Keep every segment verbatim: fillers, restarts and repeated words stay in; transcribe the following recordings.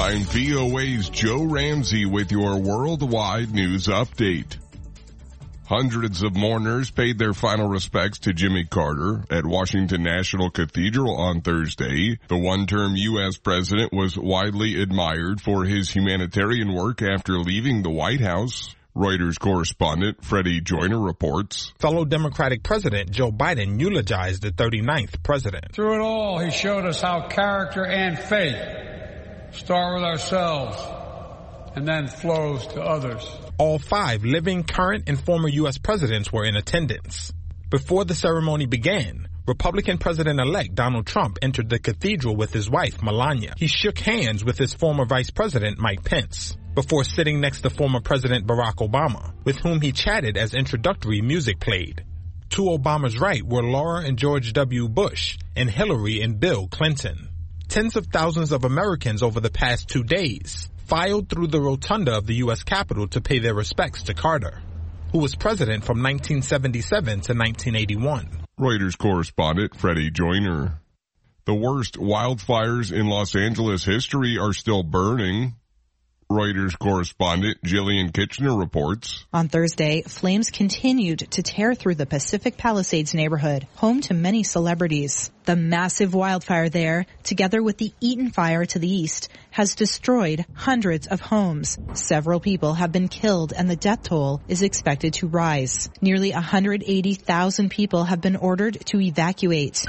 I'm V O A's Joe Ramsey with your worldwide news update. Hundreds of mourners paid their final respects to Jimmy Carter at Washington National Cathedral on Thursday. The one-term U S president was widely admired for his humanitarian work after leaving the White House. Reuters correspondent Freddie Joyner reports. Fellow Democratic President Joe Biden eulogized the thirty-ninth president. Through it all, he showed us how character and faith start with ourselves and then flows to others. All five living, current, and former U S presidents were in attendance. Before the ceremony began, Republican President-elect Donald Trump entered the cathedral with his wife, Melania. He shook hands with his former Vice President, Mike Pence, before sitting next to former President Barack Obama, with whom he chatted as introductory music played. To Obama's right were Laura and George W. Bush and Hillary and Bill Clinton. Tens of thousands of Americans over the past two days filed through the rotunda of the U S Capitol to pay their respects to Carter, who was president from nineteen seventy-seven to nineteen eighty-one. Reuters correspondent Freddie Joyner. The worst wildfires in Los Angeles history are still burning. Reuters correspondent Jillian Kitchener reports. On Thursday, flames continued to tear through the Pacific Palisades neighborhood, home to many celebrities. The massive wildfire there, together with the Eaton fire to the east, has destroyed hundreds of homes. Several people have been killed and the death toll is expected to rise. Nearly one hundred eighty thousand people have been ordered to evacuate.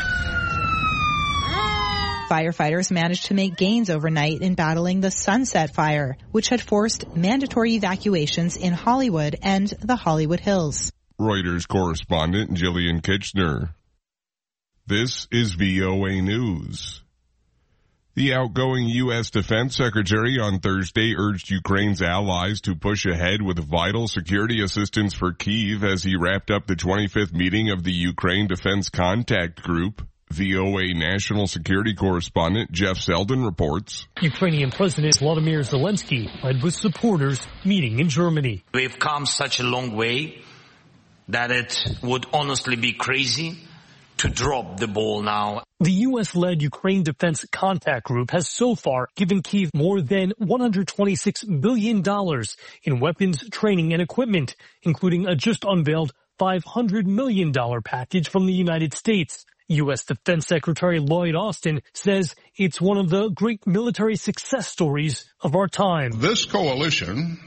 Firefighters managed to make gains overnight in battling the Sunset Fire, which had forced mandatory evacuations in Hollywood and the Hollywood Hills. Reuters correspondent Jillian Kitchener. This is V O A News. The outgoing U S Defense Secretary on Thursday urged Ukraine's allies to push ahead with vital security assistance for Kyiv as he wrapped up the twenty-fifth meeting of the Ukraine Defense Contact Group. V O A national security correspondent Jeff Selden reports. Ukrainian President Volodymyr Zelensky led with supporters meeting in Germany. We've come such a long way that it would honestly be crazy to drop the ball now. The U S-led Ukraine Defense Contact Group has so far given Kyiv more than one hundred twenty-six billion dollars in weapons, training, and equipment, including a just unveiled five hundred million dollars package from the United States. U S Defense Secretary Lloyd Austin says it's one of the great military success stories of our time. This coalition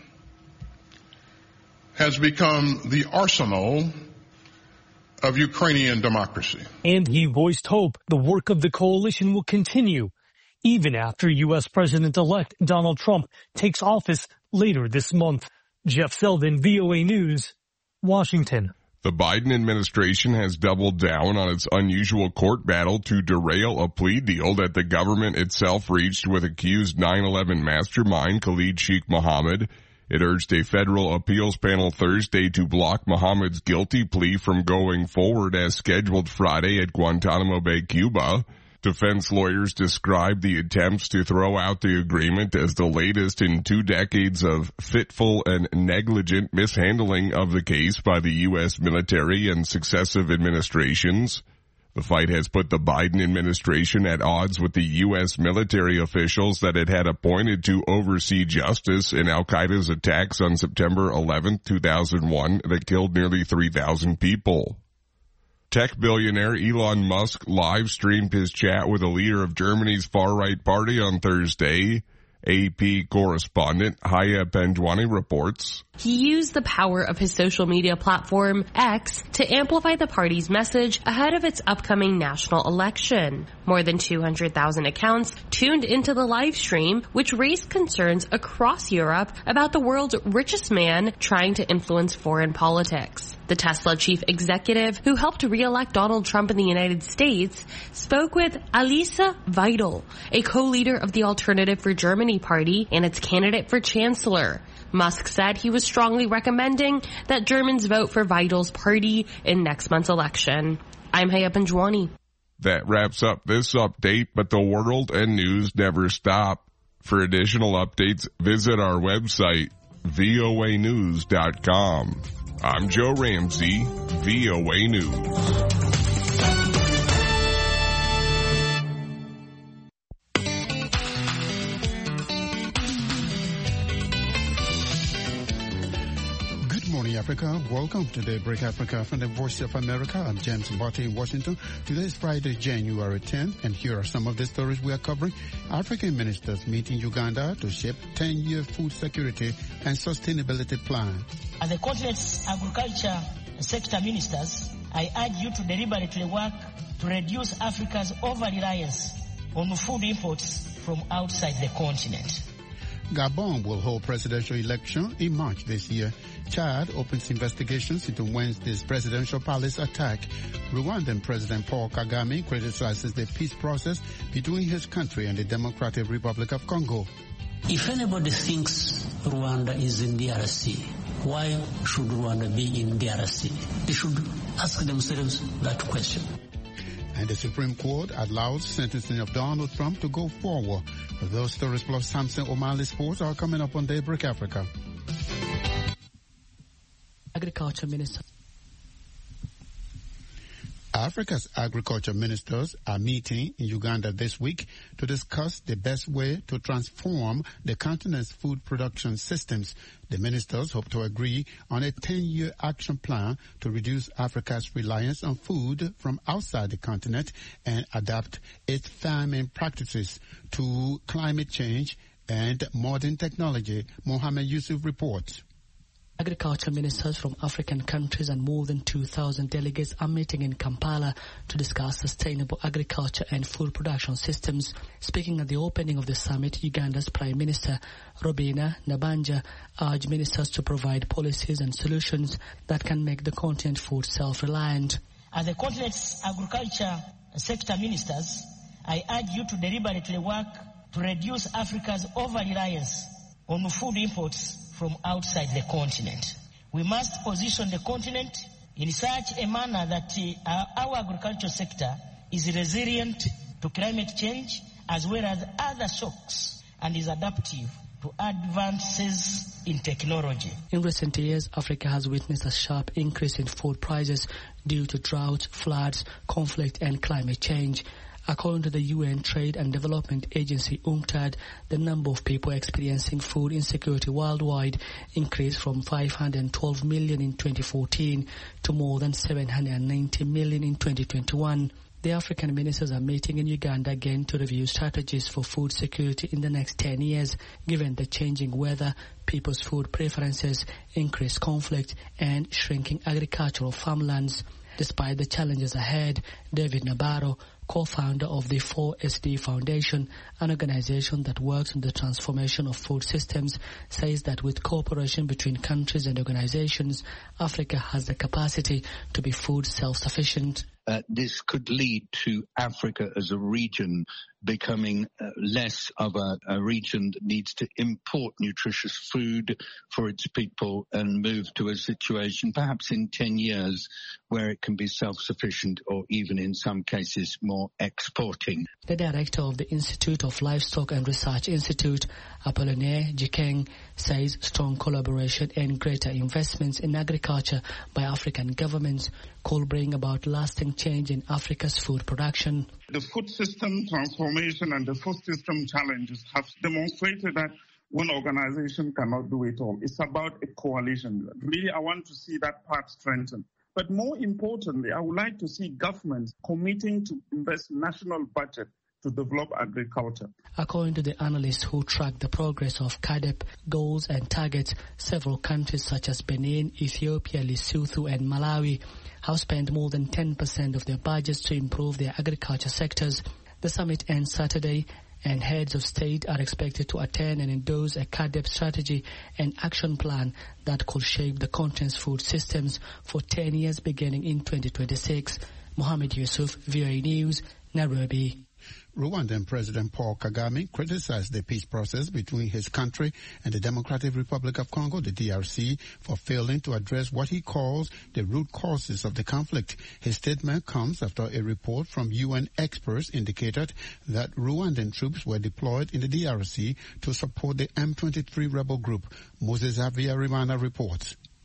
has become the arsenal of Ukrainian democracy. And he voiced hope the work of the coalition will continue, even after U S President-elect Donald Trump takes office later this month. Jeff Selden, V O A News, Washington. The Biden administration has doubled down on its unusual court battle to derail a plea deal that the government itself reached with accused nine eleven mastermind Khalid Sheikh Mohammed. It urged a federal appeals panel Thursday to block Mohammed's guilty plea from going forward as scheduled Friday at Guantanamo Bay, Cuba. Defense lawyers described the attempts to throw out the agreement as the latest in two decades of fitful and negligent mishandling of the case by the U S military and successive administrations. The fight has put the Biden administration at odds with the U S military officials that it had appointed to oversee justice in al-Qaeda's attacks on September eleventh, two thousand one that killed nearly three thousand people. Tech billionaire Elon Musk live-streamed his chat with a leader of Germany's far-right party on Thursday. A P correspondent Haya Penjwani reports. He used the power of his social media platform, X, to amplify the party's message ahead of its upcoming national election. More than two hundred thousand accounts tuned into the live stream, which raised concerns across Europe about the world's richest man trying to influence foreign politics. The Tesla chief executive, who helped re-elect Donald Trump in the United States, spoke with Alice Weidel, a co-leader of the Alternative for Germany party and its candidate for chancellor. Musk said he was strongly recommending that Germans vote for Weidel's party in next month's election. I'm Haya Penjwani. That wraps up this update, but the world and news never stop. For additional updates, visit our website, V O A news dot com. I'm Joe Ramsey, V O A News. Africa. Welcome to Daybreak Africa from the Voice of America. I'm James Mbote in Washington. Today is Friday, January tenth, and here are some of the stories we are covering. African ministers meet in Uganda to shape ten-year food security and sustainability plan. As the continent's agriculture sector ministers, I urge you to deliberately work to reduce Africa's over-reliance on food imports from outside the continent. Gabon will hold presidential election in March this year. Chad opens investigations into Wednesday's presidential palace attack. Rwandan President Paul Kagame criticizes the peace process between his country and the Democratic Republic of Congo. If anybody thinks Rwanda is in D R C, why should Rwanda be in D R C? They should ask themselves that question. And the Supreme Court allows sentencing of Donald Trump to go forward. Those stories plus Samson O'Malley Sports are coming up on Daybreak Africa. Agriculture Minister. Africa's agriculture ministers are meeting in Uganda this week to discuss the best way to transform the continent's food production systems. The ministers hope to agree on a ten-year action plan to reduce Africa's reliance on food from outside the continent and adapt its farming practices to climate change and modern technology. Mohammed Yusuf reports. Agriculture ministers from African countries and more than two thousand delegates are meeting in Kampala to discuss sustainable agriculture and food production systems. Speaking at the opening of the summit, Uganda's Prime Minister Robina Nabanja urged ministers to provide policies and solutions that can make the continent food self-reliant. As the continent's agriculture sector ministers, I urge you to deliberately work to reduce Africa's over-reliance on food imports from outside the continent. We must position the continent in such a manner that uh, our agriculture sector is resilient to climate change as well as other shocks and is adaptive to advances in technology. In recent years, Africa has witnessed a sharp increase in food prices due to droughts, floods, conflict and climate change. According to the U N Trade and Development Agency, UNCTAD, the number of people experiencing food insecurity worldwide increased from five hundred twelve million in twenty fourteen to more than seven hundred ninety million in twenty twenty-one. The African ministers are meeting in Uganda again to review strategies for food security in the next ten years, given the changing weather, people's food preferences, increased conflict, and shrinking agricultural farmlands. Despite the challenges ahead, David Nabarro, co-founder of the four S D Foundation, an organization that works on the transformation of food systems, says that with cooperation between countries and organizations, Africa has the capacity to be food self-sufficient. Uh, this could lead to Africa as a region becoming uh, less of a, a region that needs to import nutritious food for its people and move to a situation perhaps in ten years where it can be self-sufficient or even in some cases more exporting. The director of the Institute of Livestock and Research Institute, Apollinaire Jikeng, says strong collaboration and greater investments in agriculture by African governments could bring about lasting change in Africa's food production. The food system transformation and the food system challenges have demonstrated that one organization cannot do it all. It's about a coalition. Really, I want to see that part strengthened. But more importantly, I would like to see governments committing to invest national budget to develop agriculture. According to the analysts who track the progress of C A D E P goals and targets, several countries such as Benin, Ethiopia, Lesotho and Malawi have spent more than ten percent of their budgets to improve their agriculture sectors. The summit ends Saturday, and heads of state are expected to attend and endorse a C A D E P strategy and action plan that could shape the continent's food systems for ten years beginning in twenty twenty-six. Mohammed Yusuf, V O A News, Nairobi. Rwandan President Paul Kagame criticized the peace process between his country and the Democratic Republic of Congo, the D R C, for failing to address what he calls the root causes of the conflict. His statement comes after a report from U N experts indicated that Rwandan troops were deployed in the D R C to support the M twenty-three rebel group. Moses Javier Rimana reports.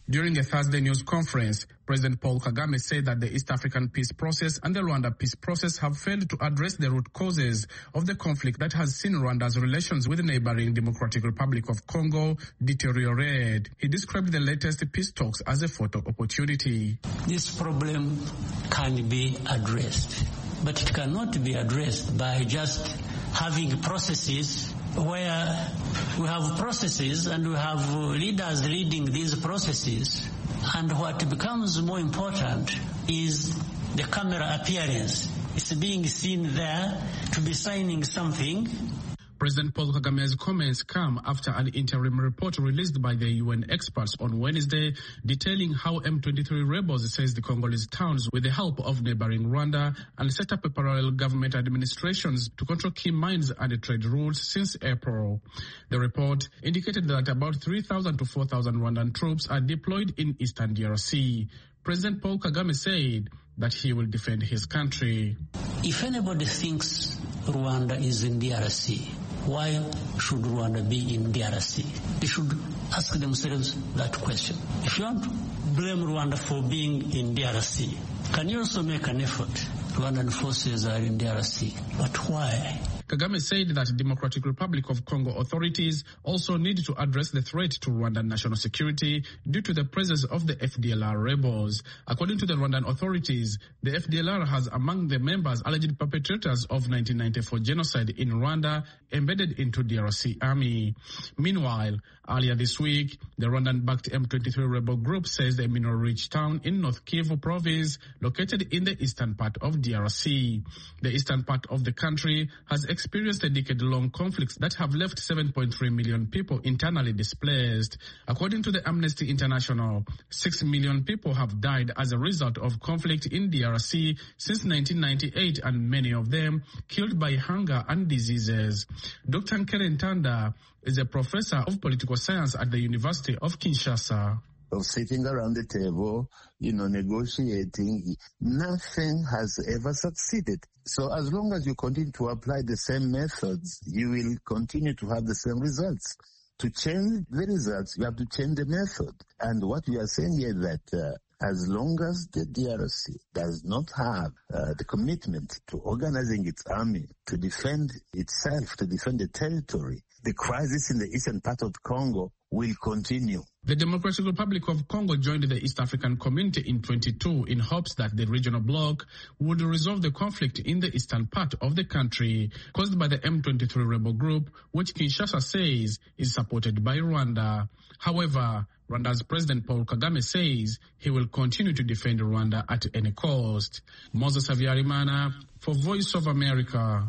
During a Thursday news conference, President Paul Kagame said that the East African peace process and the Rwanda peace process have failed to address the root causes of the conflict that has seen Rwanda's relations with the neighboring Democratic Republic of Congo deteriorate. He described the latest peace talks as a photo opportunity. This problem can be addressed, but it cannot be addressed by just having processes where we have processes and we have leaders leading these processes, and what becomes more important is the camera appearance. It's being seen there to be signing something. President Paul Kagame's comments come after an interim report released by the U N experts on Wednesday detailing how M twenty-three rebels seized the Congolese towns with the help of neighboring Rwanda and set up a parallel government administrations to control key mines and trade routes since April. The report indicated that about three thousand to four thousand Rwandan troops are deployed in eastern D R C. President Paul Kagame said that he will defend his country. If anybody thinks Rwanda is in D R C, why should Rwanda be in D R C? They should ask themselves that question. If you want to blame Rwanda for being in D R C, can you also make an effort? Rwandan forces are in D R C, but why? Kagame said that Democratic Republic of Congo authorities also need to address the threat to Rwandan national security due to the presence of the F D L R rebels. According to the Rwandan authorities, the F D L R has among the members alleged perpetrators of nineteen ninety-four genocide in Rwanda embedded into D R C army. Meanwhile, earlier this week, the Rwandan-backed M twenty-three rebel group says the mineral-rich town in North Kivu province, located in the eastern part of D R C. The eastern part of the country has experienced a decade-long conflicts that have left seven point three million people internally displaced. According to the Amnesty International, six million people have died as a result of conflict in D R C since nineteen ninety-eight, and many of them killed by hunger and diseases. Doctor Nkere Ntanda is a professor of political science at the University of Kinshasa. Of sitting around the table, you know, negotiating, nothing has ever succeeded. So as long as you continue to apply the same methods, you will continue to have the same results. To change the results, you have to change the method. And what we are saying here is that uh, as long as the D R C does not have uh, the commitment to organizing its army, to defend itself, to defend the territory, the crisis in the eastern part of Congo will continue. The Democratic Republic of Congo joined the East African Community in twenty-two in hopes that the regional bloc would resolve the conflict in the eastern part of the country caused by the M twenty-three rebel group, which Kinshasa says is supported by Rwanda. However, Rwanda's President Paul Kagame says he will continue to defend Rwanda at any cost. Moses Havyarimana for Voice of America.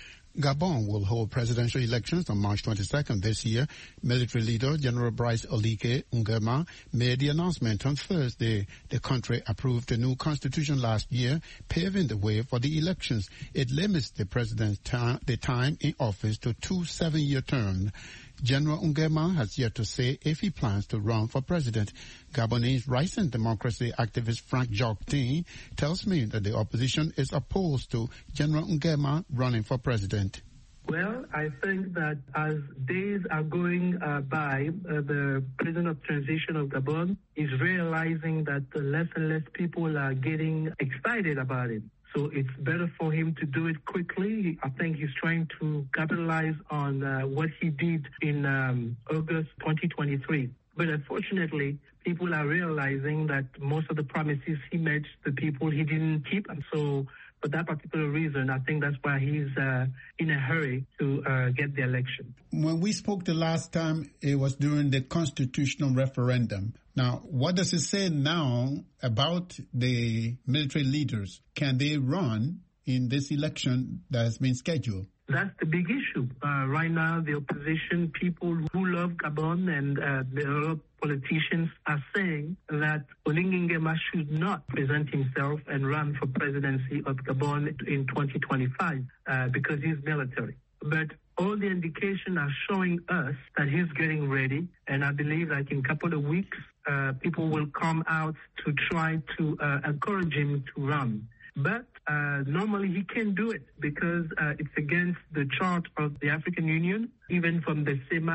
Gabon will hold presidential elections on March twenty-second this year. Military leader General Brice Oligui Nguema made the announcement on Thursday. The country approved a new constitution last year, paving the way for the elections. It limits the president's ta- the time in office to two seven-year terms. General Nguema has yet to say if he plans to run for president. Gabonese rights and democracy activist Frank Joquetin tells me that the opposition is opposed to General Nguema running for president. Well, I think that as days are going uh, by, uh, the president of transition of Gabon is realizing that uh, less and less people are getting excited about it. So it's better for him to do it quickly. I think he's trying to capitalize on uh, what he did in um, August twenty twenty-three. But unfortunately, people are realizing that most of the promises he made to people he didn't keep. And so for that particular reason, I think that's why he's uh, in a hurry to uh, get the election. When we spoke the last time, it was during the constitutional referendum. Now, what does it say now about the military leaders? Can they run in this election that has been scheduled? That's the big issue. Uh, right now, the opposition, people who love Gabon and uh, the politicians are saying that Oligui Nguema should not present himself and run for presidency of Gabon in twenty twenty-five uh, because he's military. But all the indications are showing us that he's getting ready, and I believe like in a couple of weeks, uh, people will come out to try to uh, encourage him to run. But uh, normally he can't do it because uh, it's against the chart of the African Union, even from the C E M A C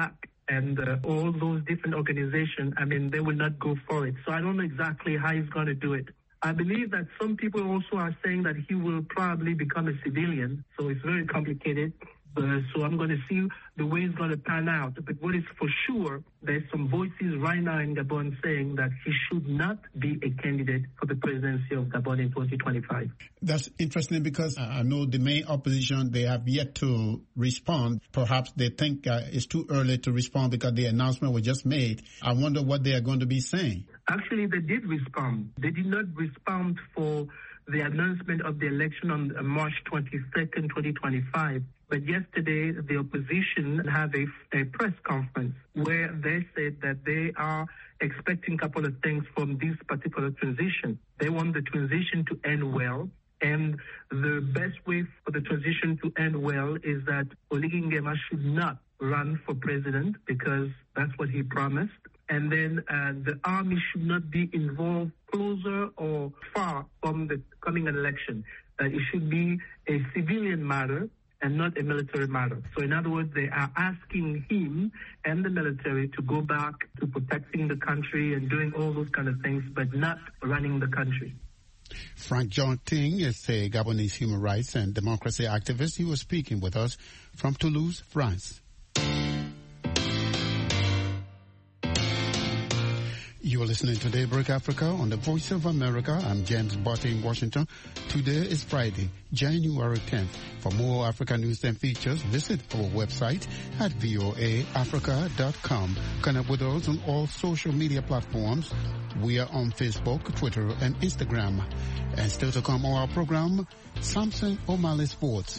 and uh, all those different organizations, I mean, they will not go for it. So I don't know exactly how he's going to do it. I believe that some people also are saying that he will probably become a civilian, so it's very complicated. Uh, so I'm going to see the way it's going to pan out. But what is for sure, there's some voices right now in Gabon saying that he should not be a candidate for the presidency of Gabon in twenty twenty-five. That's interesting because I know the main opposition, they have yet to respond. Perhaps they think uh, it's too early to respond because the announcement was just made. I wonder what they are going to be saying. Actually, they did respond. They did not respond for the announcement of the election on March twenty-second, twenty twenty-five. But yesterday, the opposition had a, a press conference where they said that they are expecting a couple of things from this particular transition. They want the transition to end well. And the best way for the transition to end well is that Oligui Nguema should not run for president because that's what he promised. And then uh, the army should not be involved closer or far from the coming election. Uh, it should be a civilian matter and not a military matter. So in other words, they are asking him and the military to go back to protecting the country and doing all those kind of things, but not running the country. Frank John Ting is a Gabonese human rights and democracy activist. He was speaking with us from Toulouse, France. You are listening to Daybreak Africa on the Voice of America. I'm James Botte in Washington. Today is Friday, January tenth. For more African news and features, visit our website at voa africa dot com. Connect with us on all social media platforms. We are on Facebook, Twitter, and Instagram. And still to come on our program, Samson O'Malley Sports.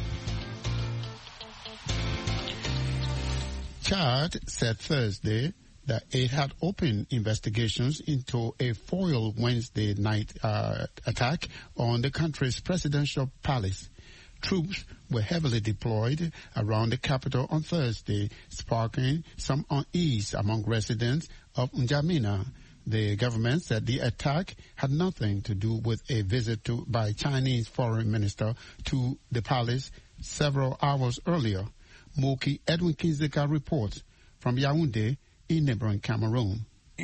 Chad said Thursday that it had opened investigations into a foiled Wednesday night uh, attack on the country's presidential palace. Troops were heavily deployed around the capital on Thursday, sparking some unease among residents of N'Djamena. The government said the attack had nothing to do with a visit to, by Chinese foreign minister to the palace several hours earlier. Moki Edwin Kinzeka reports from Yaoundé, in neighboring Cameroon.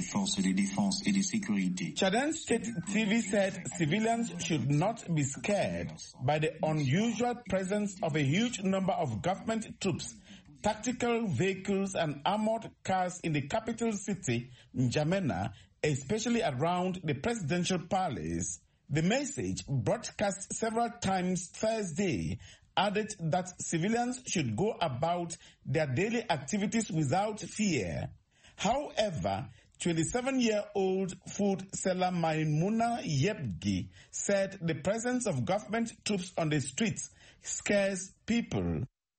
Chadian State T V said civilians should not be scared by the unusual presence of a huge number of government troops, tactical vehicles and armored cars in the capital city, N'Djamena, especially around the presidential palace. The message, broadcast several times Thursday, added that civilians should go about their daily activities without fear. However, twenty-seven-year-old food seller Maimouna Yebgi said the presence of government troops on the streets scares people.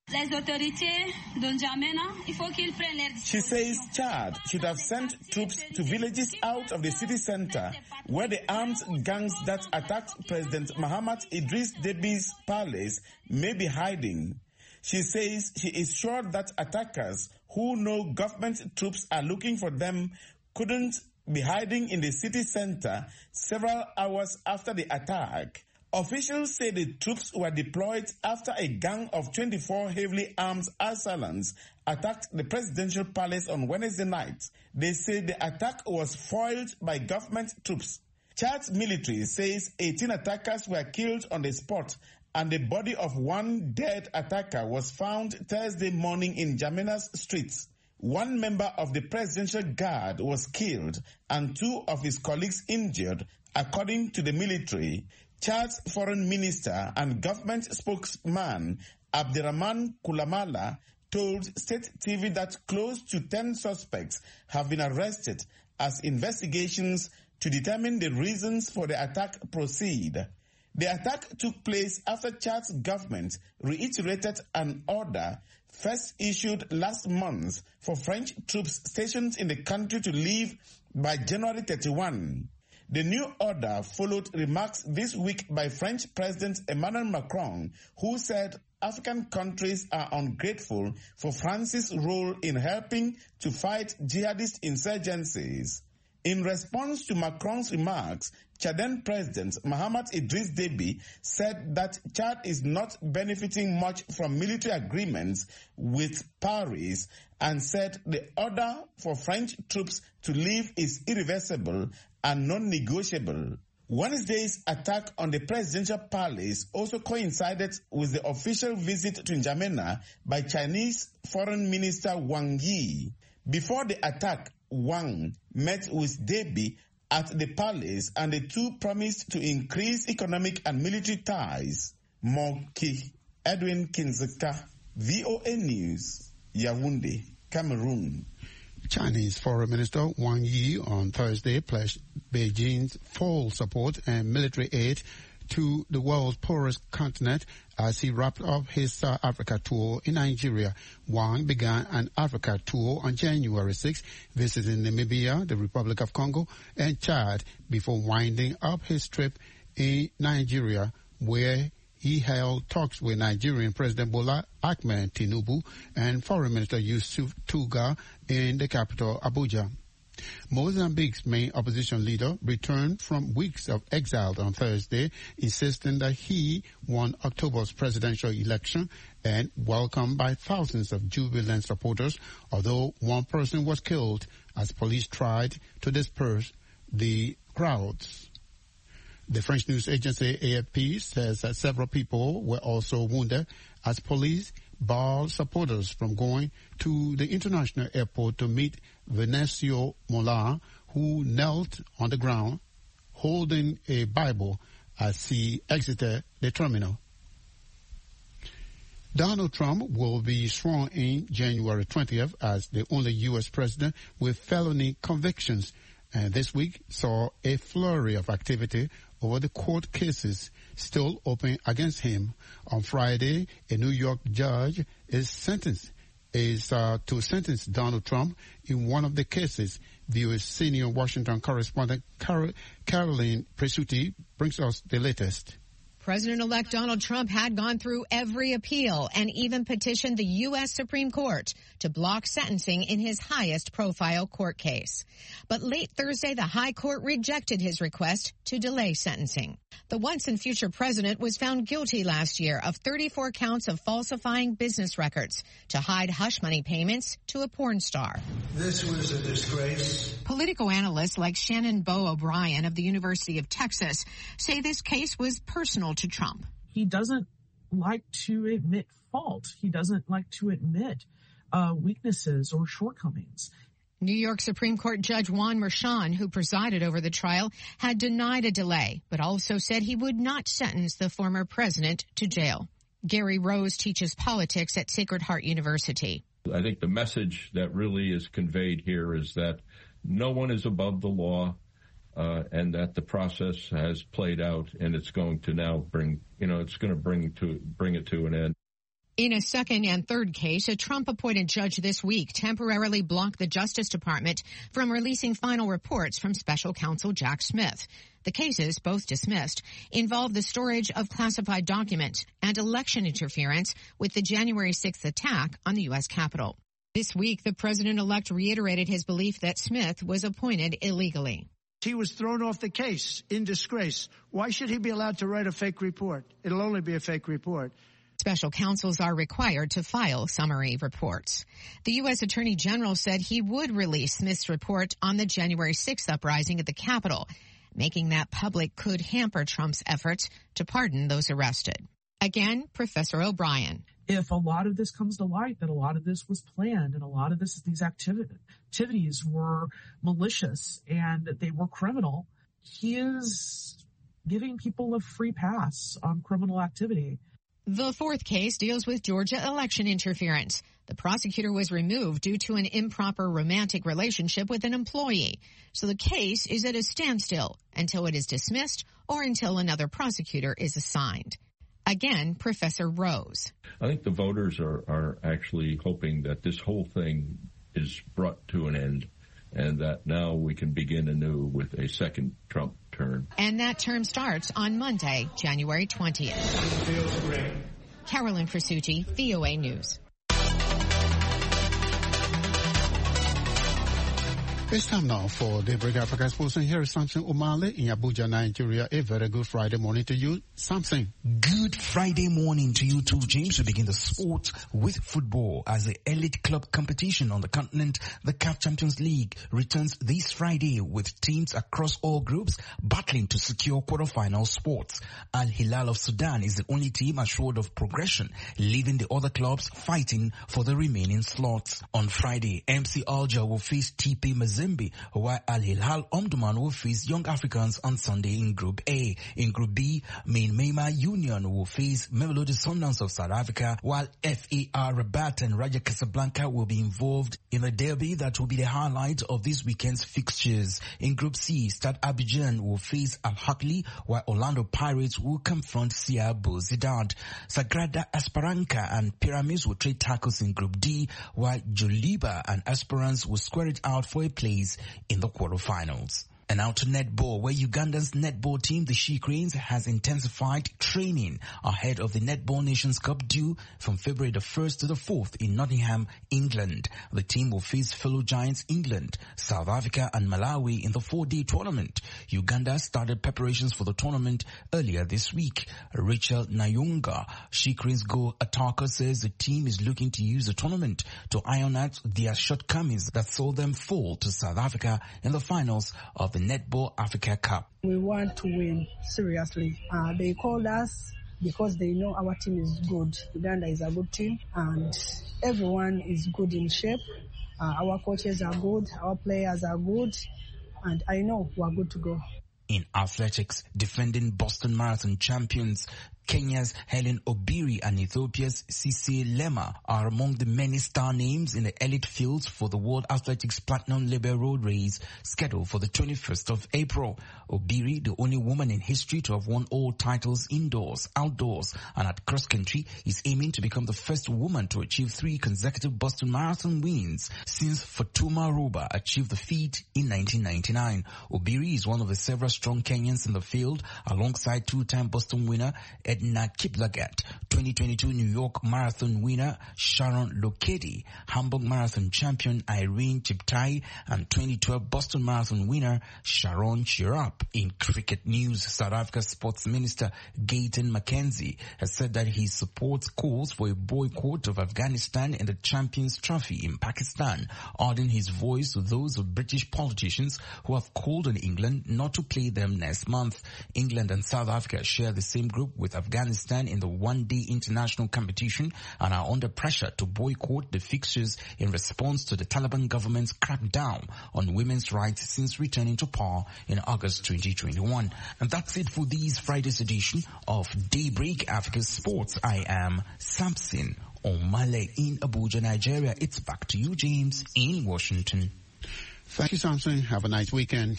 She says Chad should have sent troops to villages out of the city center where the armed gangs that attacked President Mahamat Idris Debby's palace may be hiding. She says she is sure that attackers who know government troops are looking for them couldn't be hiding in the city center several hours after the attack. Officials say the troops were deployed after a gang of twenty-four heavily armed assailants attacked the presidential palace on Wednesday night. They say the attack was foiled by government troops. Chad's military says eighteen attackers were killed on the spot, and the body of one dead attacker was found Thursday morning in N'Djamena's streets. One member of the presidential guard was killed and two of his colleagues injured, according to the military. Chad's foreign minister and government spokesman Abderrahman Koulamala told State T V that close to ten suspects have been arrested as investigations to determine the reasons for the attack proceed. The attack took place after Chad's government reiterated an order first issued last month for French troops stationed in the country to leave by January thirty-first. The new order followed remarks this week by French President Emmanuel Macron, who said African countries are ungrateful for France's role in helping to fight jihadist insurgencies. In response to Macron's remarks, Chaden President Mahamat Idris Deby said that Chad is not benefiting much from military agreements with Paris and said the order for French troops to leave is irreversible and non-negotiable. Wednesday's attack on the presidential palace also coincided with the official visit to N'Djamena by Chinese Foreign Minister Wang Yi. Before the attack, Wang met with Deby at the palace and the two promised to increase economic and military ties. Moki Edwin Kinzeka, V O A News, Yaoundé, Cameroon. Chinese Foreign Minister Wang Yi on Thursday pledged Beijing's full support and military aid to the world's poorest continent as he wrapped up his South Africa tour in Nigeria. Wang began an Africa tour on January sixth, visiting Namibia, the Republic of Congo, and Chad before winding up his trip in Nigeria, where he held talks with Nigerian President Bola Ahmed Tinubu and Foreign Minister Yusuf Tuga in the capital, Abuja. Mozambique's main opposition leader returned from weeks of exile on Thursday, insisting that he won October's presidential election and welcomed by thousands of jubilant supporters, although one person was killed as police tried to disperse the crowds. The French news agency A F P says that several people were also wounded as police barred supporters from going to the international airport to meet Venancio Mola, who knelt on the ground holding a Bible as he exited the terminal. Donald Trump will be sworn in January twentieth as the only U S president with felony convictions, and this week saw a flurry of activity over the court cases still open against him. On Friday, a New York judge is sentenced is uh, to sentence Donald Trump in one of the cases. V O A's senior Washington correspondent Carol, Caroline Presutti brings us the latest. President-elect Donald Trump had gone through every appeal and even petitioned the U S Supreme Court to block sentencing in his highest-profile court case. But late Thursday, the High Court rejected his request to delay sentencing. The once-and-future president was found guilty last year of thirty-four counts of falsifying business records to hide hush money payments to a porn star. This was a disgrace. Political analysts like Shannon Bo O'Brien of the University of Texas say this case was personal to Trump. He doesn't like to admit fault. He doesn't like to admit uh, weaknesses or shortcomings. New York Supreme Court Judge Juan Merchan, who presided over the trial, had denied a delay, but also said he would not sentence the former president to jail. Gary Rose teaches politics at Sacred Heart University. I think the message that really is conveyed here is that no one is above the law. Uh, and that the process has played out, and it's going to now bring, you know, it's going to bring to bring it to an end. In a second and third case, a Trump-appointed judge this week temporarily blocked the Justice Department from releasing final reports from special counsel Jack Smith. The cases, both dismissed, involve the storage of classified documents and election interference with the January sixth attack on the U S Capitol. This week, the president-elect reiterated his belief that Smith was appointed illegally. He was thrown off the case in disgrace. Why should he be allowed to write a fake report? It'll only be a fake report. Special counsels are required to file summary reports. The U S Attorney General said he would release Smith's report on the January sixth uprising at the Capitol. Making that public could hamper Trump's efforts to pardon those arrested. Again, Professor O'Brien. If a lot of this comes to light, that a lot of this was planned and a lot of this, these activity, activities were malicious and they were criminal, he is giving people a free pass on criminal activity. The fourth case deals with Georgia election interference. The prosecutor was removed due to an improper romantic relationship with an employee. So the case is at a standstill until it is dismissed or until another prosecutor is assigned. Again, Professor Rose. I think the voters are, are actually hoping that this whole thing is brought to an end and that now we can begin anew with a second Trump term. And that term starts on Monday, January twentieth. Feels great. Carolyn Presutti, V O A News. It's time now for Daybreak Africa Sports, and here is Samson Omale in Abuja, Nigeria. A very good Friday morning to you, Samson. Good Friday morning to you too, James. We begin the sport with football as the elite club competition on the continent, the C A F Champions League, returns this Friday with teams across all groups battling to secure quarterfinal spots. Al Hilal of Sudan is the only team assured of progression, leaving the other clubs fighting for the remaining slots. On Friday, M C Alger will face T P Mazembe, while Al Hilal Omdurman will face Young Africans on Sunday in Group A. In Group B, Main Mema Union will face Mamelodi Sundowns of South Africa, while F A R Rabat and Raja Casablanca will be involved in a derby that will be the highlight of this weekend's fixtures. In Group C, Stade Abidjan will face Al Ahly, while Orlando Pirates will confront Sia Belouizdad. Sagrada Esperança and Pyramids will trade tackles in Group D, while Joliba and Esperance will square it out for a place in the quarterfinals. And now to netball, where Uganda's netball team, the She Cranes, has intensified training ahead of the Netball Nations Cup due from February the first to the fourth in Nottingham, England. The team will face fellow giants England, South Africa and Malawi in the four-day tournament. Uganda started preparations for the tournament earlier this week. Rachel Nayunga, She Cranes goal attacker, says the team is looking to use the tournament to iron out their shortcomings that saw them fall to South Africa in the finals of the Netball Africa Cup. We want to win, seriously. Uh, they called us because they know our team is good. Uganda is a good team and everyone is good in shape. Uh, our coaches are good, our players are good, and I know we're good to go. In athletics, defending Boston Marathon champions Kenya's Helen Obiri and Ethiopia's Sisi Lema are among the many star names in the elite fields for the World Athletics Platinum Label Road Race scheduled for the twenty-first of April. Obiri, the only woman in history to have won all titles indoors, outdoors, and at cross country, is aiming to become the first woman to achieve three consecutive Boston Marathon wins since Fatuma Roba achieved the feat in nineteen ninety-nine. Obiri is one of the several strong Kenyans in the field, alongside two-time Boston winner Edna Kiplagat, twenty twenty-two New York Marathon winner Sharon Lokedi, Hamburg Marathon champion Irene Cheptai, and twenty twelve Boston Marathon winner Sharon Chirap. In cricket news, South Africa Sports Minister Gayton McKenzie has said that he supports calls for a boycott of Afghanistan in the Champions Trophy in Pakistan, adding his voice to those of British politicians who have called on England not to play them next month. England and South Africa share the same group with Afghanistan in the one-day international competition and are under pressure to boycott the fixtures in response to the Taliban government's crackdown on women's rights since returning to power in August twenty twenty-one. And that's it for this Friday's edition of Daybreak Africa Sports. I am Samson Omale in Abuja, Nigeria. It's back to you, James, in Washington. Thank you, Samson. Have a nice weekend.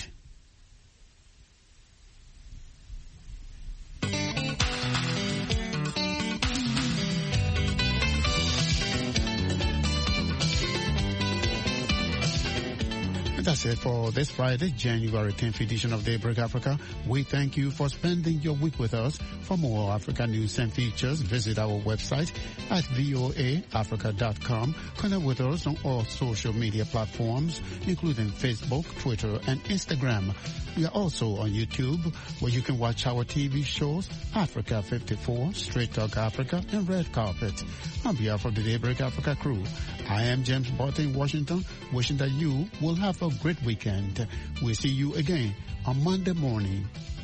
That's it for this Friday, January tenth edition of Daybreak Africa. We thank you for spending your week with us. For more Africa news and features, visit our website at voa africa dot com. Connect with us on all social media platforms, including Facebook, Twitter, and Instagram. We are also on YouTube, where you can watch our T V shows, Africa fifty-four, Straight Talk Africa, and Red Carpet. On behalf of the Daybreak Africa crew, I am James Barton in Washington, wishing that you will have a great weekend. We'll see you again on Monday morning.